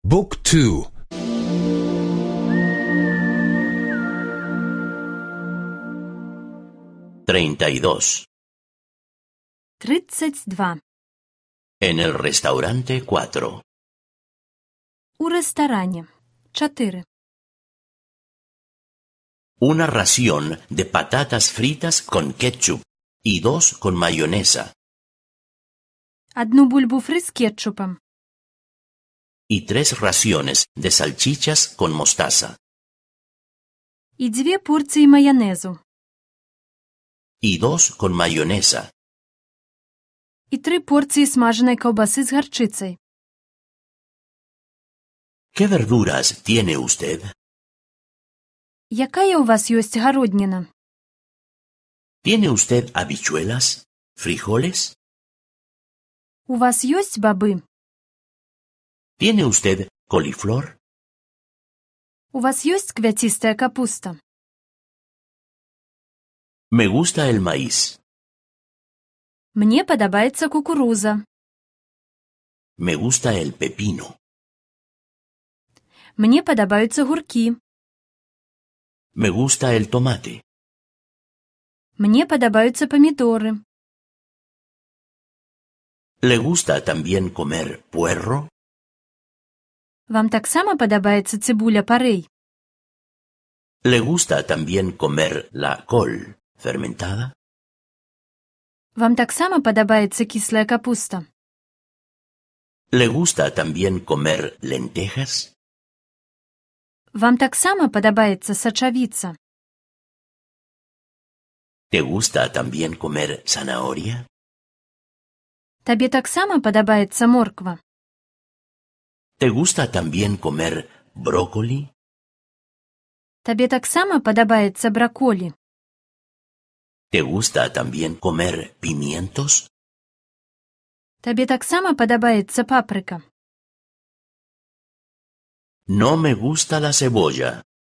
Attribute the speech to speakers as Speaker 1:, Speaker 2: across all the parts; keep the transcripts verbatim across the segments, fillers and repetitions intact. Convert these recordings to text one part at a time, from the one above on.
Speaker 1: บุ๊กทู
Speaker 2: treinta y dos.
Speaker 3: Тридцать два.
Speaker 2: En el restaurante cuatro.
Speaker 3: У ресторані. Чотири.
Speaker 2: Una ración de patatas fritas con ketchup y dos con mayonesa.
Speaker 3: Одну бульбу фри з кетчупом.
Speaker 2: Y tres raciones de salchichas con mostaza.
Speaker 3: І дві порції майонезу.
Speaker 2: Y dos con mayonesa.
Speaker 3: І три порції смаженої ковбаси з гарчицею.
Speaker 2: ¿Qué verduras tiene usted?
Speaker 3: Якая у вас ёсць гародніна?
Speaker 2: ¿Tiene usted habichuelas? ¿Frijoles?
Speaker 3: У вас ёсць бабы?
Speaker 2: ¿Tiene usted coliflor?
Speaker 3: У вас ёсць квяцістая капуста?
Speaker 2: Me gusta el maíz.
Speaker 3: Мне падабаецца кукуруза.
Speaker 2: Me gusta el pepino.
Speaker 3: Мне падабаюцца гуркі.
Speaker 2: Me gusta el tomate.
Speaker 3: Мне падабаюцца памідоры.
Speaker 2: ¿Le gusta también comer puerro?
Speaker 3: Вам таксама падабаецца цыбуля парэй?
Speaker 2: ¿Le gusta también comer la col fermentada?
Speaker 3: Вам таксама падабаецца кіслая капуста?
Speaker 2: ¿Le gusta también comer lentejas?
Speaker 3: Вам таксама падабаецца сачавіца?
Speaker 2: ¿Te gusta también comer zanahoria?
Speaker 3: Табе таксама падабаецца морква?
Speaker 2: ¿Te gusta también comer brócoli?
Speaker 3: Табе таксама падабаецца браколі?
Speaker 2: ¿Te gusta también comer pimientos?
Speaker 3: Табе таксама падабаецца папрыка?
Speaker 2: No me gusta la cebolla.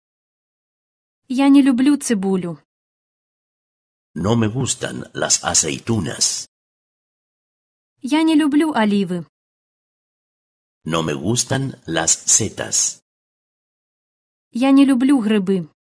Speaker 3: Я не люблю цыбулю.
Speaker 2: No me gustan las aceitunas.
Speaker 3: Я не люблю алівы.
Speaker 2: No me gustan las setas.
Speaker 3: Я не люблю грыбы.